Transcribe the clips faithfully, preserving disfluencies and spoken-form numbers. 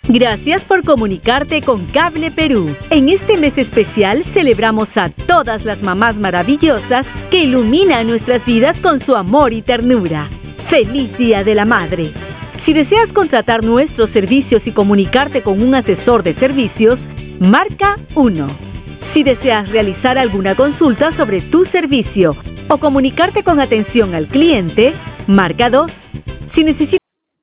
Gracias por comunicarte con Cable Perú. En este mes especial celebramos a todas las mamás maravillosas que iluminan nuestras vidas con su amor y ternura. ¡Feliz Día de la Madre! Si deseas contratar nuestros servicios y comunicarte con un asesor de servicios, marca uno. Si deseas realizar alguna consulta sobre tu servicio o comunicarte con atención al cliente, marca dos. Si necesitas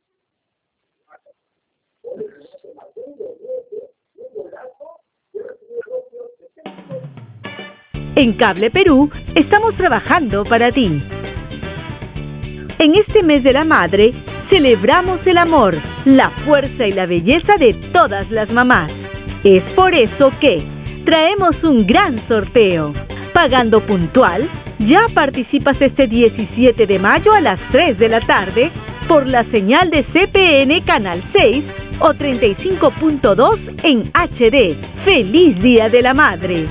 En Cable Perú estamos trabajando para ti. En este mes de la madre, celebramos el amor, la fuerza y la belleza de todas las mamás. Es por eso que traemos un gran sorteo. Pagando puntual, ya participas este diecisiete de mayo a las tres de la tarde por la señal de C P N Canal seis o treinta y cinco punto dos en H D. ¡Feliz Día de la Madre!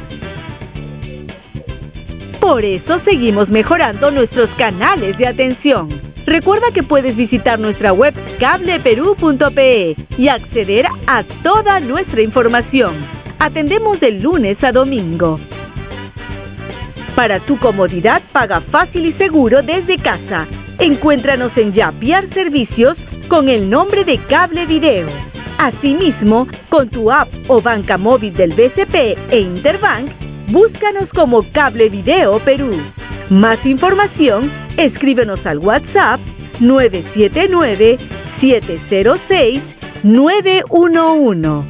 Por eso seguimos mejorando nuestros canales de atención. Recuerda que puedes visitar nuestra web cable perú punto pe y acceder a toda nuestra información. Atendemos de lunes a domingo. Para tu comodidad, paga fácil y seguro desde casa. Encuéntranos en Yapiar Servicios con el nombre de Cable Video. Asimismo, con tu app o banca móvil del B C P e Interbank, búscanos como Cable Video Perú. Más información, escríbenos al WhatsApp nueve siete nueve, siete cero seis, nueve uno uno.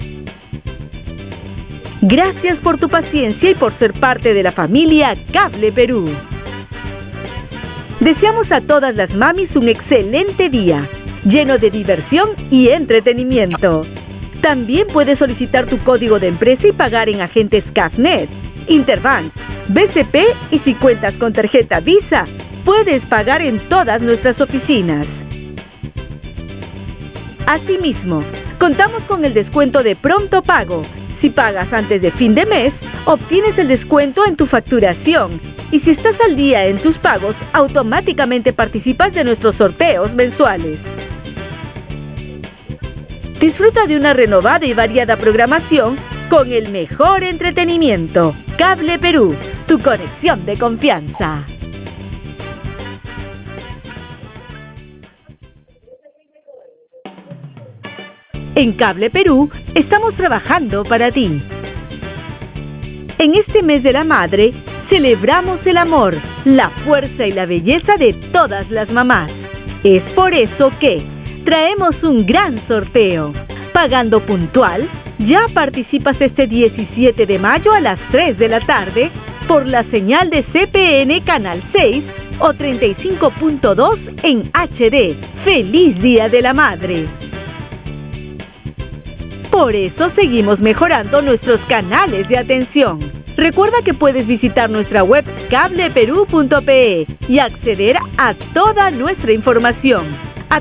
Gracias por tu paciencia y por ser parte de la familia Cable Perú. Deseamos a todas las mamis un excelente día, lleno de diversión y entretenimiento. También puedes solicitar tu código de empresa y pagar en agentes Cafnet, Interbank, B C P y si cuentas con tarjeta Visa, puedes pagar en todas nuestras oficinas. Asimismo, contamos con el descuento de pronto pago. Si pagas antes de fin de mes, obtienes el descuento en tu facturación. Y si estás al día en tus pagos, automáticamente participas de nuestros sorteos mensuales. Disfruta de una renovada y variada programación con el mejor entretenimiento. Cable Perú, tu conexión de confianza. En Cable Perú estamos trabajando para ti. En este mes de la madre, celebramos el amor, la fuerza y la belleza de todas las mamás. Es por eso que traemos un gran sorteo. Pagando puntual, ya participas este diecisiete de mayo a las tres de la tarde por la señal de C P N Canal seis o treinta y cinco punto dos en H D. ¡Feliz Día de la Madre! Por eso seguimos mejorando nuestros canales de atención. Recuerda que puedes visitar nuestra web cable perú punto pe y acceder a toda nuestra información.